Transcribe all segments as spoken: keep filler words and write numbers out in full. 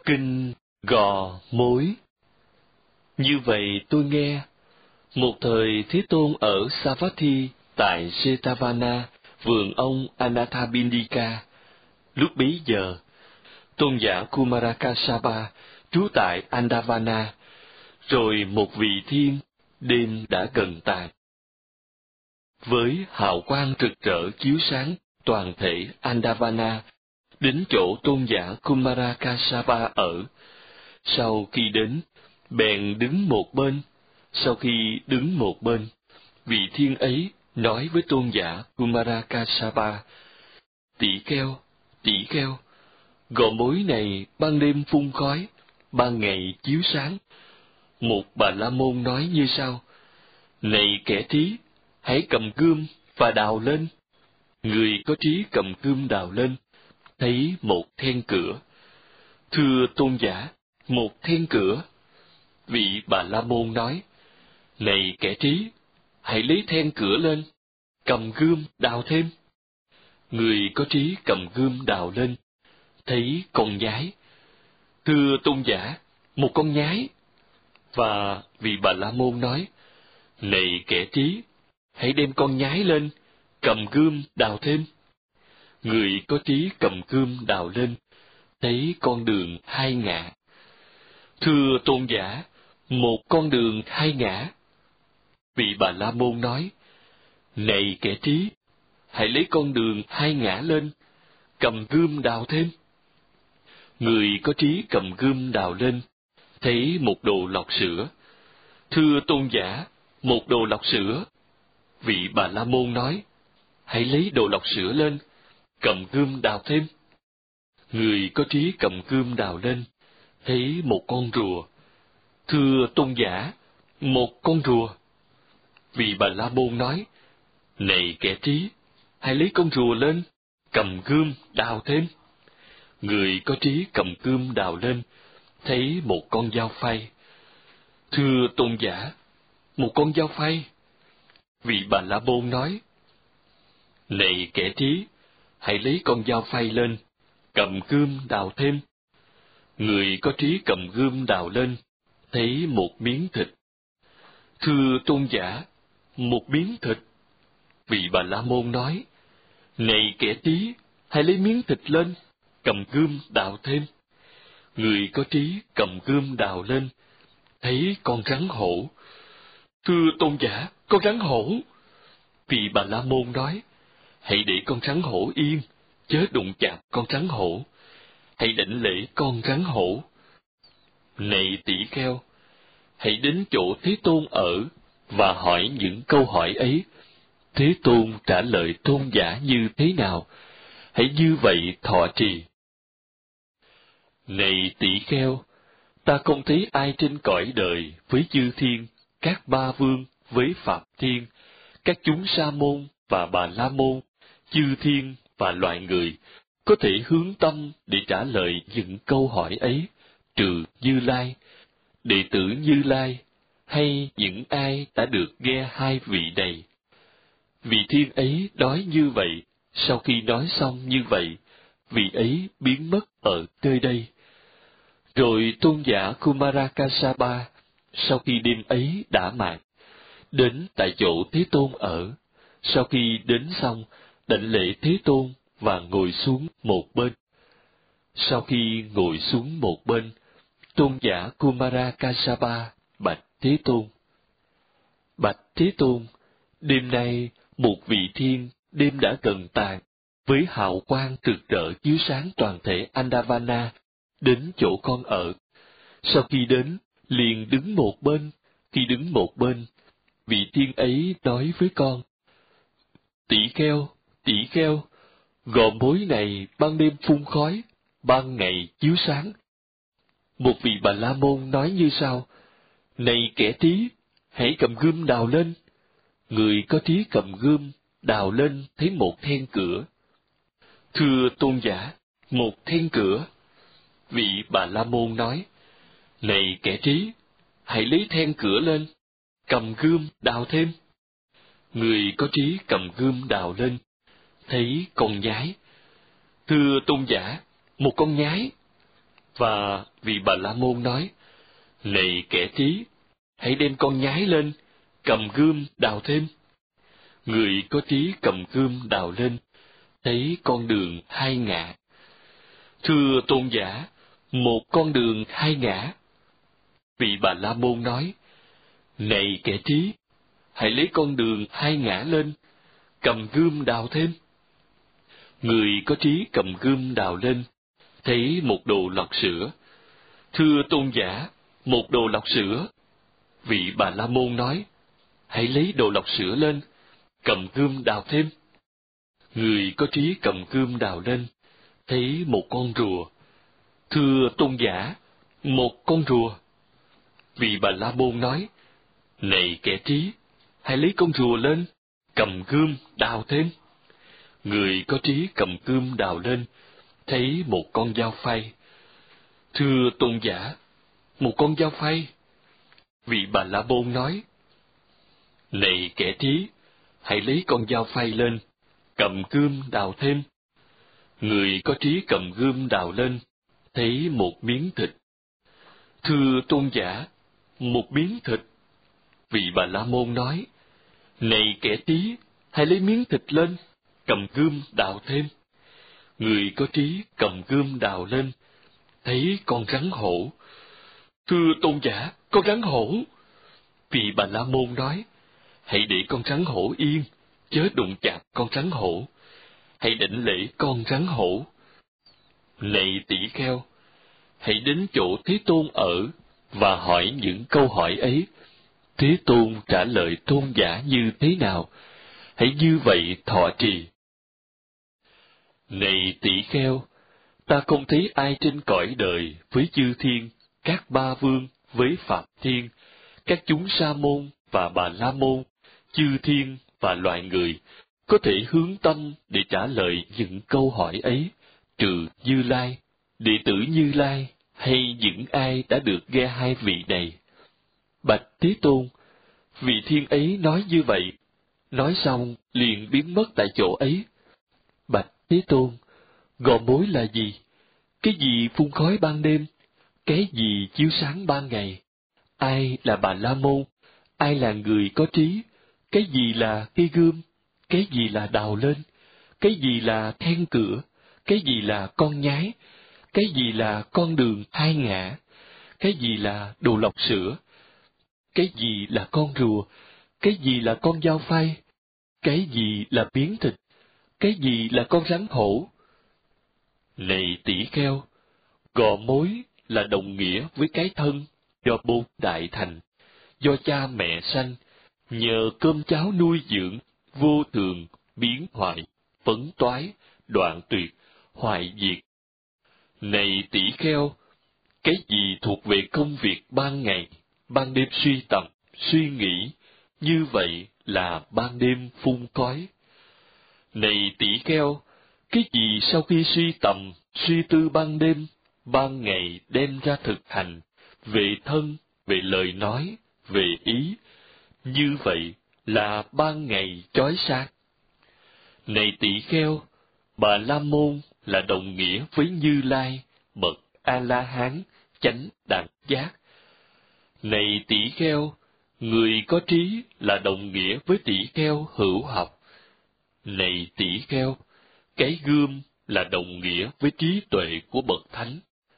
Kinh Gò Mối. Như vậy tôi nghe, một thời Thế Tôn ở Savatthi tại Jetavana, vườn ông Anathapindika. Lúc bấy giờ, tôn giả Kumarakasapa trú tại Andavana, rồi một vị thiên đêm đã gần tàn. Với hào quang rực rỡ chiếu sáng toàn thể Andavana, đến chỗ tôn giả Kumarakasapa ở. Sau khi đến, bèn đứng một bên. Sau khi đứng một bên, vị thiên ấy nói với tôn giả Kumarakasapa: Tỷ kheo, tỷ kheo, gò mối này ban đêm phun khói, ban ngày chiếu sáng. Một bà la môn nói như sau: Này kẻ trí, hãy cầm gươm và đào lên. Người có trí cầm gươm đào lên, thấy một then cửa. Thưa tôn giả, một then cửa. Vị bà la môn nói: Này kẻ trí, hãy lấy then cửa lên, cầm gươm đào thêm. Người có trí cầm gươm đào lên, thấy con nhái. Thưa tôn giả, một con nhái. Và vị bà la môn nói: Này kẻ trí, hãy đem con nhái lên, cầm gươm đào thêm. Người có trí cầm gươm đào lên, thấy con đường hai ngã. Thưa tôn giả, một con đường hai ngã. Vị bà la môn nói: Này kẻ trí, hãy lấy con đường hai ngã lên, cầm gươm đào thêm. Người có trí cầm gươm đào lên, thấy một đồ lọc sữa. Thưa tôn giả, một đồ lọc sữa. Vị bà la môn nói: Hãy lấy đồ lọc sữa lên, cầm gươm đào thêm. Người có trí cầm gươm đào lên, thấy một con rùa. Thưa tôn giả, một con rùa. Vị bà la môn nói: Này kẻ trí, hãy lấy con rùa lên, cầm gươm đào thêm. Người có trí cầm gươm đào lên, thấy một con dao phay. Thưa tôn giả, một con dao phay. Vị bà la môn nói: Này kẻ trí, hãy lấy con dao phay lên, cầm gươm đào thêm. Người có trí cầm gươm đào lên, thấy một miếng thịt. Thưa tôn giả, một miếng thịt. Vị bà la môn nói: Này kẻ trí, hãy lấy miếng thịt lên, cầm gươm đào thêm. Người có trí cầm gươm đào lên, thấy con rắn hổ. Thưa tôn giả, con rắn hổ. Vị bà la môn nói: Hãy để con rắn hổ yên, chớ đụng chạm con rắn hổ. Hãy đảnh lễ con rắn hổ. Này tỷ kheo, hãy đến chỗ Thế Tôn ở và hỏi những câu hỏi ấy. Thế Tôn trả lời tôn giả như thế nào, hãy như vậy thọ trì. Này tỷ kheo, ta không thấy ai trên cõi đời với chư thiên, các ba vương với Phạm Thiên, các chúng sa môn và bà la môn, chư thiên và loài người, có thể hướng tâm để trả lời những câu hỏi ấy, trừ Như Lai, đệ tử Như Lai, hay những ai đã được nghe hai vị này. Vị thiên ấy nói như vậy, sau khi nói xong như vậy, vị ấy biến mất ở nơi đây. Rồi tôn giả Kumarakasapa, sau khi đêm ấy đã mạt, đến tại chỗ Thế Tôn ở. Sau khi đến xong, đảnh lễ Thế Tôn và ngồi xuống một bên. Sau khi ngồi xuống một bên, tôn giả Kumarakasapa bạch Thế Tôn: Bạch Thế Tôn, đêm nay một vị thiên đêm đã gần tàn, với hào quang rực rỡ chiếu sáng toàn thể Andavana, đến chỗ con ở. Sau khi đến, liền đứng một bên. Khi đứng một bên, vị thiên ấy nói với con: Tỷ kheo, tỷ kheo, gò mối này ban đêm phun khói, ban ngày chiếu sáng. Một vị bà la môn nói như sau: Này kẻ trí, hãy cầm gươm đào lên. Người có trí cầm gươm đào lên, thấy một then cửa. Thưa tôn giả, một then cửa. Vị bà la môn nói: Này kẻ trí, hãy lấy then cửa lên, cầm gươm đào thêm. Người có trí cầm gươm đào lên, thấy con nhái. Thưa tôn giả, một con nhái. Và vị Bà La Môn nói, này kẻ trí, hãy đem con nhái lên, cầm gươm đào thêm. Người có trí cầm gươm đào lên, thấy con đường hai ngã. Thưa tôn giả, một con đường hai ngã. Vị Bà La Môn nói, này kẻ trí, hãy lấy con đường hai ngã lên, cầm gươm đào thêm. Người có trí cầm gươm đào lên, thấy một đồ lọc sữa. Thưa tôn giả, một đồ lọc sữa. Vị Bà La Môn nói, hãy lấy đồ lọc sữa lên, cầm gươm đào thêm. Người có trí cầm gươm đào lên, thấy một con rùa. Thưa tôn giả, một con rùa. Vị Bà La Môn nói, này kẻ trí, hãy lấy con rùa lên, cầm gươm đào thêm. Người có trí cầm gươm đào lên, thấy một con dao phay. Thưa tôn giả, một con dao phay. Vị Bà La Môn nói, này kẻ trí, hãy lấy con dao phay lên, cầm gươm đào thêm. Người có trí cầm gươm đào lên, thấy một miếng thịt. Thưa tôn giả, một miếng thịt. Vị Bà La Môn nói, này kẻ trí, hãy lấy miếng thịt lên, cầm gươm đào thêm. Người có trí cầm gươm đào lên, thấy con rắn hổ. Thưa tôn giả, con rắn hổ. Vị Bà La Môn nói, hãy để con rắn hổ yên, chớ đụng chạm con rắn hổ. Hãy đảnh lễ con rắn hổ. Này tỷ kheo, hãy đến chỗ Thế Tôn ở và hỏi những câu hỏi ấy. Thế Tôn trả lời tôn giả như thế nào? Hãy như vậy thọ trì. Này tỷ kheo, ta không thấy ai trên cõi đời với chư thiên, các ba vương với Phạm Thiên, các chúng Sa môn và Bà La môn, chư thiên và loài người có thể hướng tâm để trả lời những câu hỏi ấy, trừ Như Lai, đệ tử Như Lai hay những ai đã được nghe hai vị này. Bạch Thế Tôn, vị thiên ấy nói như vậy, nói xong liền biến mất tại chỗ ấy. Bạch Thế Tôn, gò mối là gì? Cái gì phun khói ban đêm? Cái gì chiếu sáng ban ngày? Ai là Bà La Môn? Ai là người có trí? Cái gì là cây gươm? Cái gì là đào lên? Cái gì là then cửa? Cái gì là con nhái? Cái gì là con đường hai ngã? Cái gì là đồ lọc sữa? Cái gì là con rùa? Cái gì là con dao phay? Cái gì là miếng thịt? Cái gì là con rắn hổ? Này tỷ kheo, gò mối là đồng nghĩa với cái thân do bốn đại thành, do cha mẹ sanh, nhờ cơm cháo nuôi dưỡng, vô thường, biến hoại, phấn toái, đoạn tuyệt, hoại diệt. Này tỷ kheo, cái gì thuộc về công việc ban ngày, ban đêm suy tầm, suy nghĩ, như vậy là ban đêm phun khói. Này tỷ kheo, cái gì sau khi suy tầm, suy tư ban đêm, ban ngày đem ra thực hành, về thân, về lời nói, về ý, như vậy là ban ngày chói sáng. Này tỷ kheo, Bà La Môn là đồng nghĩa với Như Lai, bậc A-la-hán, chánh đẳng giác. Này tỷ kheo, người có trí là đồng nghĩa với tỷ kheo hữu học. Này tỷ kheo, cái gươm là đồng nghĩa với trí tuệ của bậc thánh.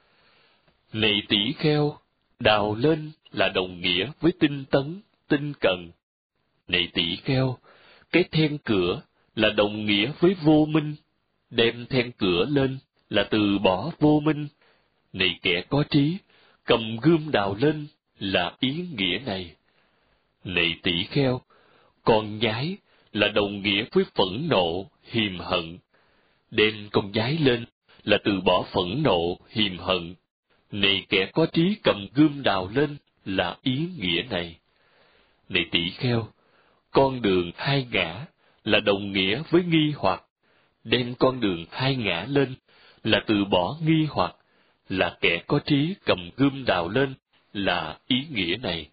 Này tỷ kheo, đào lên là đồng nghĩa với tinh tấn, tinh cần. Này tỷ kheo, cái then cửa là đồng nghĩa với vô minh, đem then cửa lên là từ bỏ vô minh. Này kẻ có trí, cầm gươm đào lên là ý nghĩa này. Này tỷ kheo, con nhái là đồng nghĩa với phẫn nộ, hiềm hận. Đem con nhái lên là từ bỏ phẫn nộ, hiềm hận. Này kẻ có trí cầm gươm đào lên là ý nghĩa này. Này tỷ kheo, con đường hai ngã là đồng nghĩa với nghi hoặc. Đem con đường hai ngã lên là từ bỏ nghi hoặc, là kẻ có trí cầm gươm đào lên là ý nghĩa này.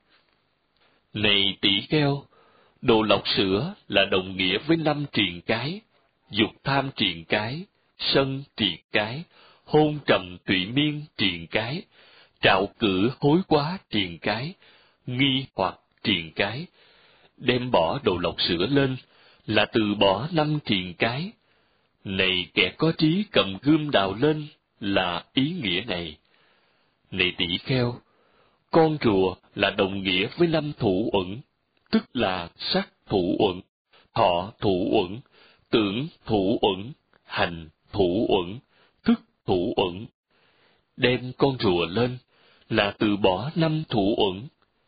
Này tỷ kheo, đồ lọc sữa là đồng nghĩa với năm triền cái, dục tham triền cái, sân triền cái, hôn trầm tụy miên triền cái, trạo cử hối quá triền cái, nghi hoặc triền cái. Đem bỏ đồ lọc sữa lên là từ bỏ năm triền cái. Này kẻ có trí cầm gươm đào lên là ý nghĩa này. Này tỷ kheo, con rùa là đồng nghĩa với năm thủ uẩn, tức là sắc thủ uẩn, thọ thủ uẩn, tưởng thủ uẩn, hành thủ uẩn, thức thủ uẩn. Đem con rùa lên là từ bỏ năm thủ uẩn.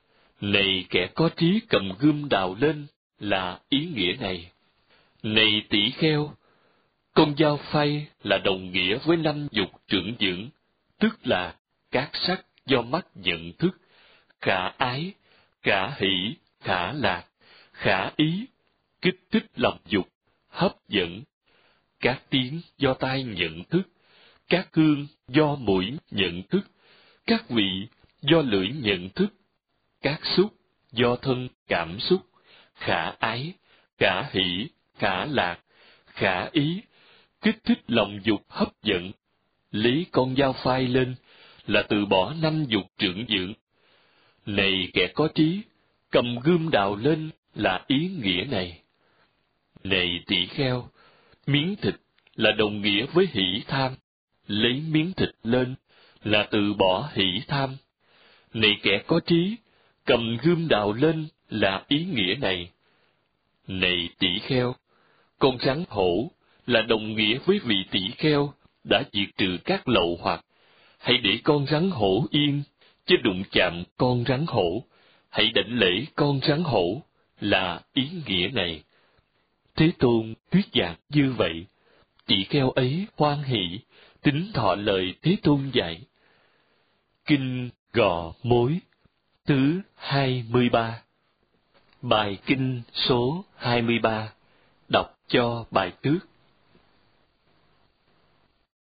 Này kẻ có trí cầm gươm đào lên là ý nghĩa này. Này tỷ kheo, con dao phay là đồng nghĩa với năm dục trưởng dưỡng, tức là các sắc do mắt nhận thức, khả ái, khả hỷ, khả lạc, khả ý, kích thích lòng dục, hấp dẫn. Các tiếng do tai nhận thức, các hương do mũi nhận thức, các vị do lưỡi nhận thức, các xúc do thân cảm xúc, khả ái, khả hỷ, khả lạc, khả ý, kích thích lòng dục hấp dẫn. Lấy con dao phai lên là từ bỏ năm dục trưởng dưỡng. Này kẻ có trí, cầm gươm đào lên là ý nghĩa này. Này tỷ kheo, miếng thịt là đồng nghĩa với hỷ tham, lấy miếng thịt lên là từ bỏ hỷ tham. Này kẻ có trí, cầm gươm đào lên là ý nghĩa này. Này tỷ kheo, con rắn hổ là đồng nghĩa với vị tỷ kheo đã diệt trừ các lậu hoặc. Hãy để con rắn hổ yên, chứ đụng chạm con rắn hổ. Hãy đảnh lễ con rắn hổ là ý nghĩa này. Thế Tôn thuyết giảng như vậy, tỷ kheo ấy hoan hỷ, tín thọ lời Thế Tôn dạy. Kinh Gò Mối thứ hai mươi ba. Bài kinh số hai mươi ba, đọc cho bài trước.